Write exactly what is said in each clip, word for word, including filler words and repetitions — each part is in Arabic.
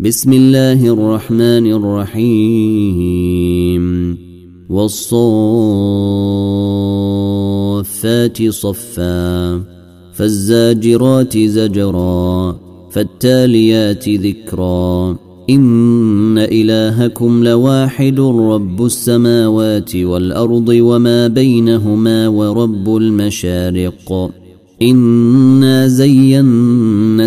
بسم الله الرحمن الرحيم والصافات صفا فالزاجرات زجرا فالتاليات ذكرا إن إلهكم لواحد رب السماوات والأرض وما بينهما ورب المشارق إنا زينا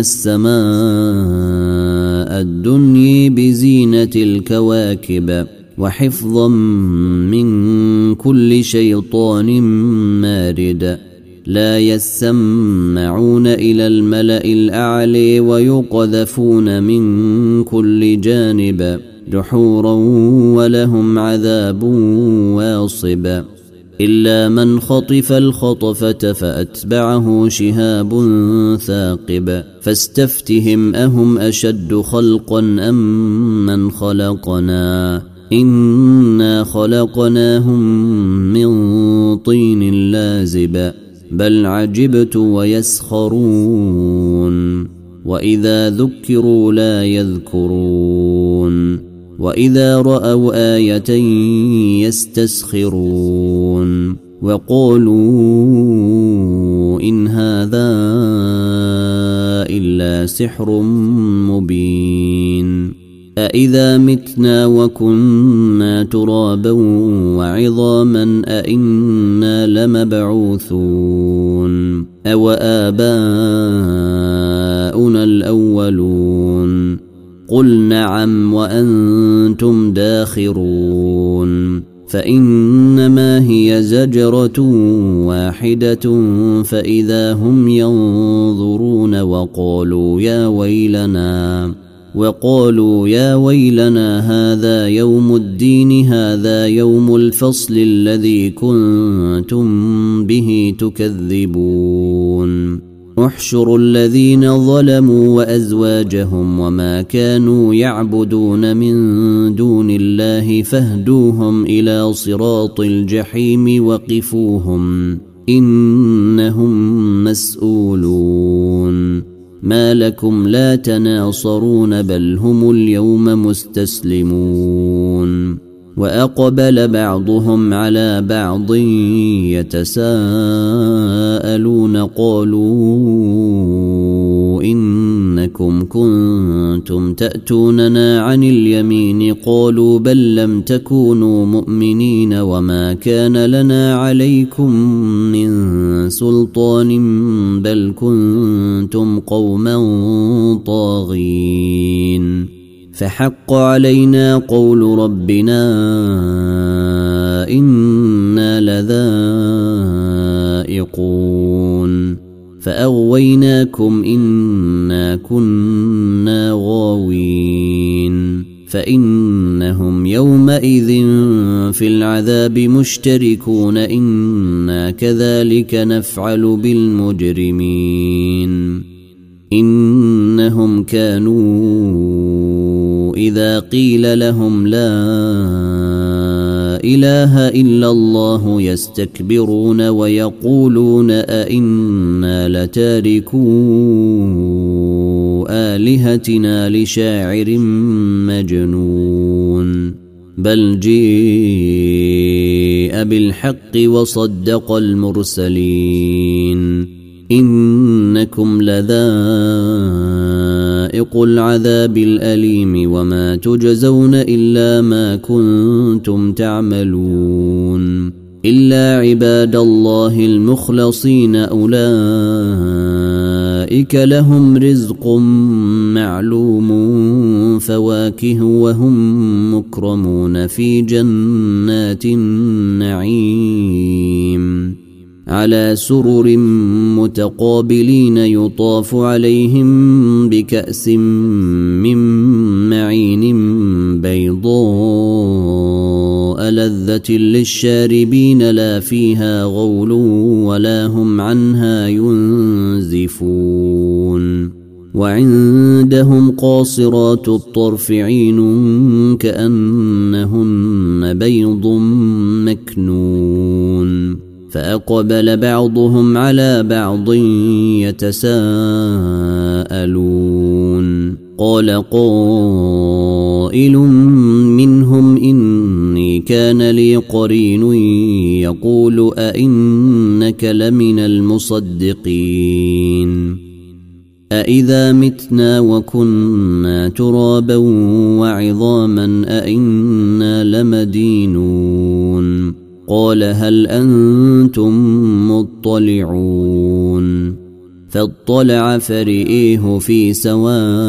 السماء الدنيا بزينة الكواكب وحفظا من كل شيطان مارد لا يسمعون إلى الملأ الأعلى ويقذفون من كل جانب دحورا ولهم عذاب واصب إلا من خطف الخطفة فأتبعه شهاب ثاقب فاستفتهم أهم أشد خلقا أم من خلقنا إنا خلقناهم من طين لازب بل عجبت ويسخرون وإذا ذكروا لا يذكرون وإذا رأوا آية يستسخرون وقالوا إن هذا إلا سحر مبين أإذا متنا وكنا ترابا وعظاما أإنا لمبعوثون أو آباؤنا الأولون قل نعم وأنتم داخرون فإنما هي زجرة واحدة فإذا هم ينظرون وقالوا يا ويلنا وقالوا يا ويلنا هذا يوم الدين هذا يوم الفصل الذي كنتم به تكذبون احشروا الذين ظلموا وأزواجهم وما كانوا يعبدون من دون الله فاهدوهم إلى صراط الجحيم وقفوهم إنهم مسؤولون ما لكم لا تناصرون بل هم اليوم مستسلمون وأقبل بعضهم على بعض يتساءلون قالوا إنكم كنتم تأتوننا عن اليمين قالوا بل لم تكونوا مؤمنين وما كان لنا عليكم من سلطان بل كنتم قوما طاغين فحق علينا قول ربنا إنا لذائقون فأغويناكم إنا كنا غاوين فإنهم يومئذ في العذاب مشتركون إنا كذلك نفعل بالمجرمين إنهم كانوا إذا قيل لهم لا إله إلا الله يستكبرون ويقولون أئنا لتاركو آلهتنا لشاعر مجنون بل جيء بالحق وصدق المرسلين إنكم لذائق العذاب الأليم وما تجزون إلا ما كنتم تعملون إلا عباد الله المخلصين أولئك لهم رزق معلوم فواكه وهم مكرمون في جنات النعيم على سرر متقابلين يطاف عليهم بكأس من معين بيضاء لذة للشاربين لا فيها غول ولا هم عنها ينزفون وعندهم قاصرات الطرف عين كأنهن بيض مكنون فأقبل بعضهم على بعض يتساءلون قال قائل منهم إني كان لي قرين يقول أئنك لمن المصدقين أإذا متنا وكنا ترابا وعظاما أئنا لمدينون قال هل أنتم مطلعون فاطلع فرئيه في سواء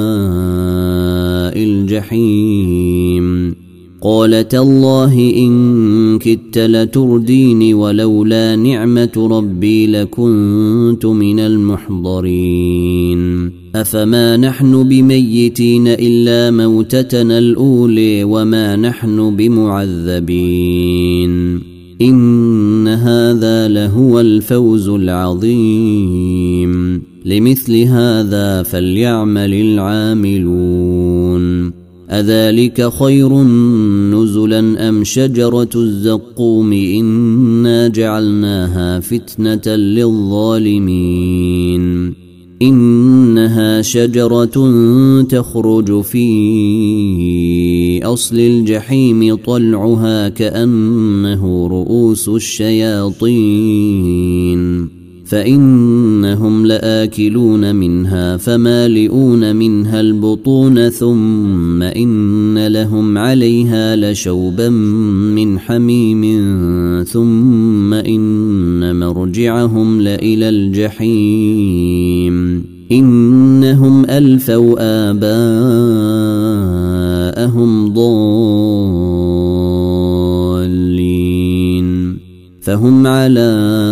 الجحيم قال تالله إن كدت لترديني ولولا نعمة ربي لكنت من المحضرين أفما نحن بميتين إلا موتتنا الأولى وما نحن بمعذبين إن هذا لهو الفوز العظيم لمثل هذا فليعمل العاملون أذلك خير نزلا أم شجرة الزقوم إنا جعلناها فتنة للظالمين إنها شجرة تخرج في أصل الجحيم طلعها كأنه رؤوس الشياطين فإنهم لآكلون منها فمالئون منها البطون ثم إن لهم عليها لشوبا من حميم ثم إن مرجعهم لإلى الجحيم إنهم ألفوا آباءهم ضالين فهم على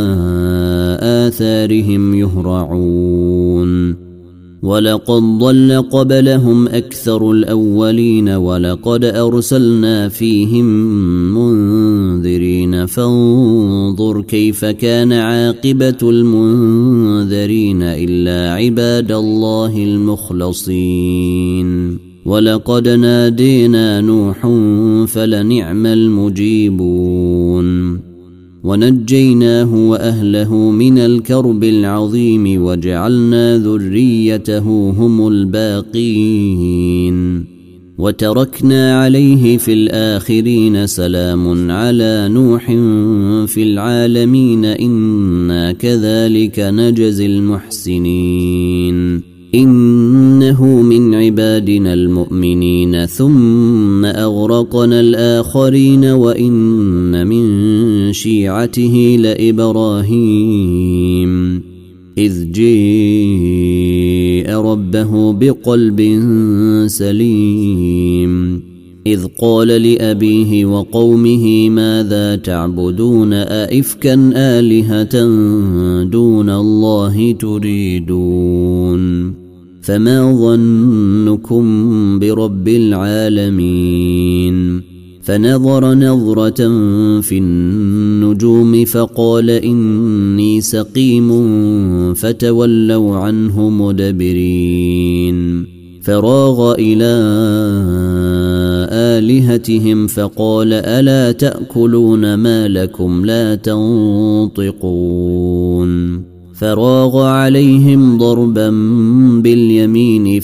آثارهم يهرعون ولقد ضل قبلهم أكثر الأولين ولقد أرسلنا فيهم منذرين فانظر كيف كان عاقبة المنذرين إلا عباد الله المخلصين ولقد نادينا نوح فلنعم المجيبون ونجيناه وأهله من الكرب العظيم وجعلنا ذريته هم الباقين وتركنا عليه في الآخرين سلام على نوح في العالمين إنا كذلك نجزي المحسنين إنه من عبادنا المؤمنين ثم أغرقنا الآخرين وإن من شيعته لإبراهيم إذ جاء ربه بقلب سليم إذ قال لأبيه وقومه ماذا تعبدون أئفكا آلهة دون الله تريدون فما ظنكم برب العالمين فنظر نظرة في النجوم فقال إني سقيم فتولوا عنه مدبرين فراغ إلى آلهتهم فقال ألا تأكلون ما لكم لا تنطقون فراغ عليهم ضربا باليمين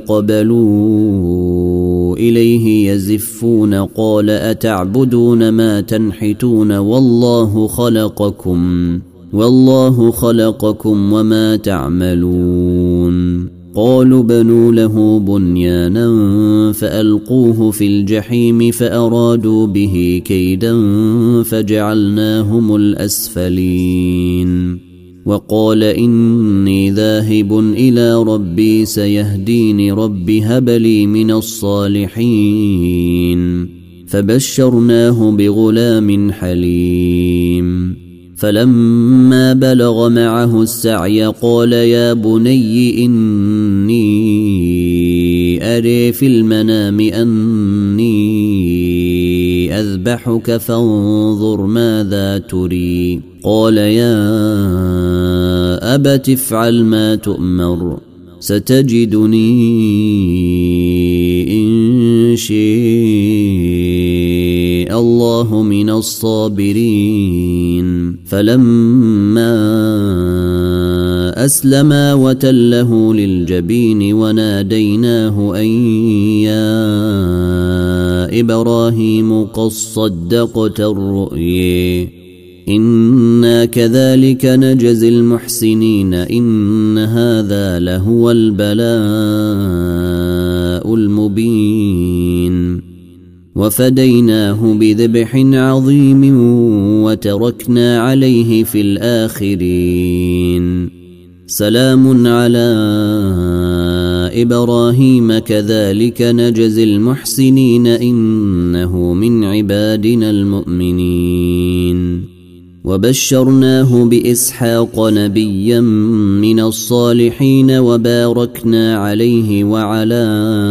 فأقبلوا إليه يزفون قال أتعبدون ما تنحتون والله خلقكم والله خلقكم وما تعملون قالوا بنوا له بنيانا فألقوه في الجحيم فأرادوا به كيدا فجعلناهم الأسفلين وقال إني ذاهب إلى ربي سيهديني رب هب لي من الصالحين فبشرناه بغلام حليم فلما بلغ معه السعي قال يا بني إني أري في المنام أني أذبحك فانظر ماذا تري قال يا أبت افعل ما تؤمر ستجدني إن شاء الله من الصابرين فلما فأسلما وتله للجبين وناديناه أن يا إبراهيم قد صدقت الرؤيا إنا كذلك نجزي المحسنين إن هذا لهو البلاء المبين وفديناه بذبح عظيم وتركنا عليه في الآخرين سلام على إبراهيم كذلك نجزي المحسنين إنه من عبادنا المؤمنين وبشرناه بإسحاق نبيا من الصالحين وباركنا عليه وعلى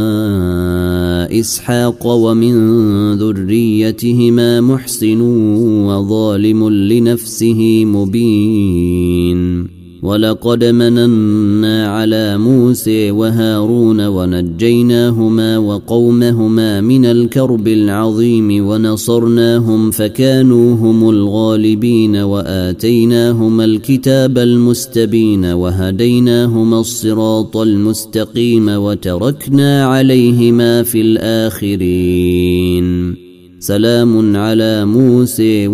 إسحاق ومن ذريتهما محسن وظالم لنفسه مبين ولقد مننا على موسى وهارون ونجيناهما وقومهما من الكرب العظيم ونصرناهم فكانوا هم الغالبين وآتيناهما الكتاب المستبين وهديناهما الصراط المستقيم وتركنا عليهما في الآخرين سلام على موسى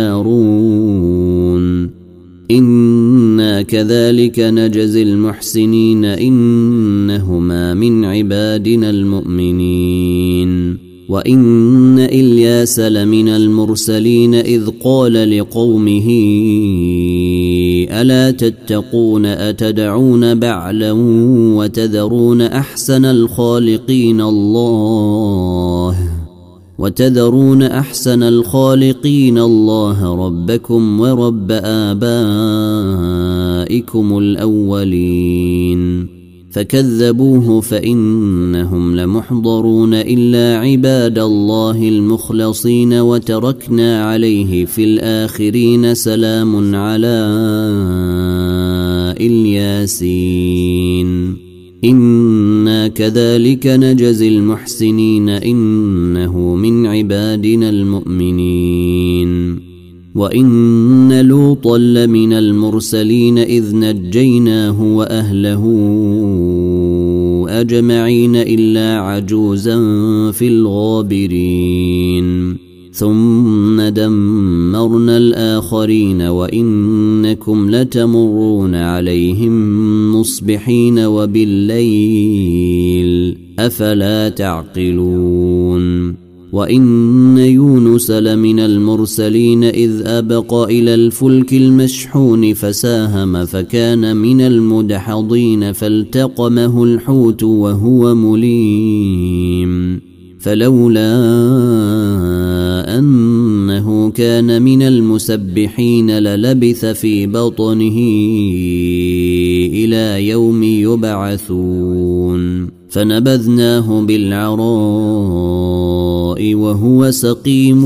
وهارون إنا كذلك نجزي المحسنين إنهما من عبادنا المؤمنين وإن إلياس لمن المرسلين إذ قال لقومه ألا تتقون أتدعون بعلا وتذرون أحسن الخالقين الله وتذرون أحسن الخالقين الله ربكم ورب آبائكم الأولين فكذبوه فإنهم لمحضرون إلا عباد الله المخلصين وتركنا عليه في الآخرين سلام على الياسين إنا كذلك نجزي المحسنين إنه من عبادنا المؤمنين وإن لوطا لمن المرسلين إذ نجيناه وأهله أجمعين إلا عجوزا في الغابرين ثم دمرنا الآخرين وإنكم لتمرون عليهم مصبحين وبالليل أفلا تعقلون وإن يونس لمن المرسلين إذ أبق إلى الفلك المشحون فساهم فكان من المدحضين فالتقمه الحوت وهو مليم فلولا أنه كان من المسبحين للبث في بطنه إلى يوم يبعثون فنبذناه بالعراء وهو سقيم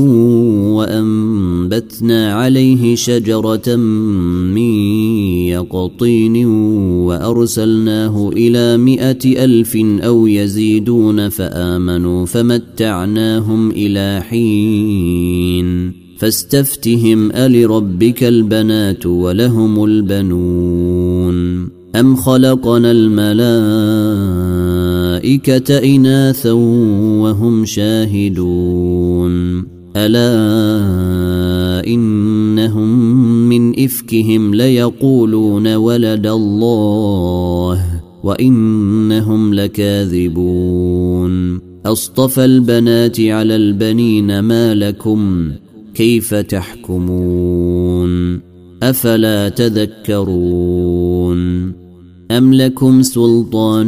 وأنبتنا عليه شجرة من يقطين وأرسلناه إلى مائة ألف أو يزيدون فآمنوا فمتعناهم إلى حين فاستفتهم ألربك البنات ولهم البنون أم خلقنا الملائكة إناثا وهم شاهدون ألا إنهم من إفكهم ليقولون ولد الله وإنهم لكاذبون أصطفى البنات على البنين ما لكم كيف تحكمون أفلا تذكرون أم لكم سلطان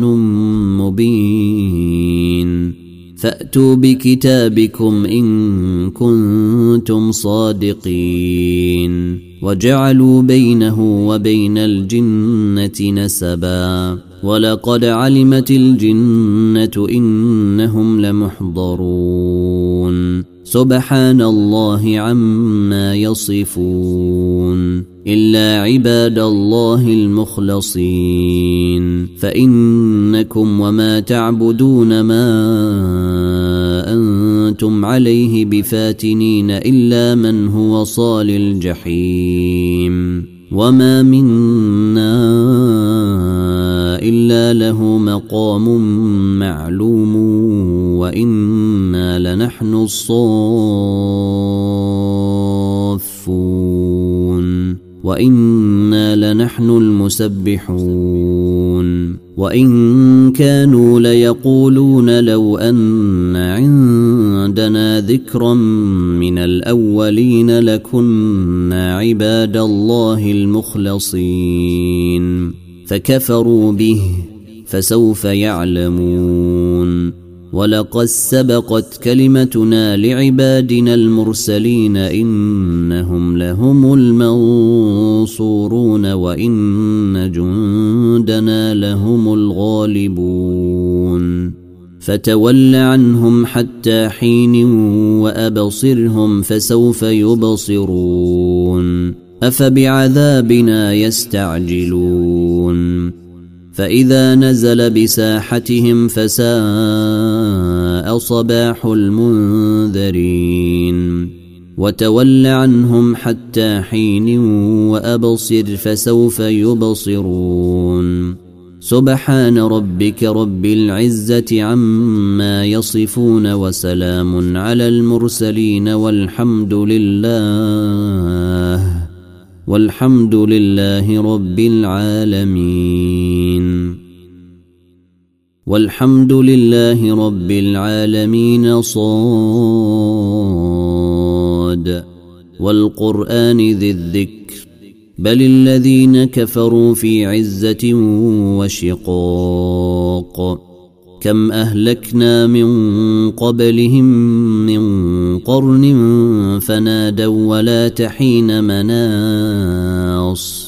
مبين فأتوا بكتابكم إن كنتم صادقين وجعلوا بينه وبين الجنة نسبا ولقد علمت الجنة إنهم لمحضرون سبحان الله عما يصفون إلا عباد الله المخلصين فإنكم وما تعبدون ما أنتم عليه بفاتنين إلا من هو صال الجحيم وما منا إلا له مقام معلوم وإنا لنحن الصافون وإنا لنحن المسبحون وإن كانوا ليقولون لو أن عندنا ذكرا من الأولين لكنا عباد الله المخلصين فكفروا به فسوف يعلمون ولقد سبقت كلمتنا لعبادنا المرسلين إنهم لهم المنصورون وإن جندنا لهم الغالبون فتول عنهم حتى حين وأبصرهم فسوف يبصرون أفبعذابنا يستعجلون فإذا نزل بساحتهم فساء صباح المنذرين وتول عنهم حتى حين وأبصر فسوف يبصرون سبحان ربك رب العزة عما يصفون وسلام على المرسلين والحمد لله والحمد لله رب العالمين والحمد لله رب العالمين صاد والقرآن ذي الذكر بل الذين كفروا في عزة وشقاق كم أهلكنا من قبلهم من قرن فنادوا ولا تحين مناص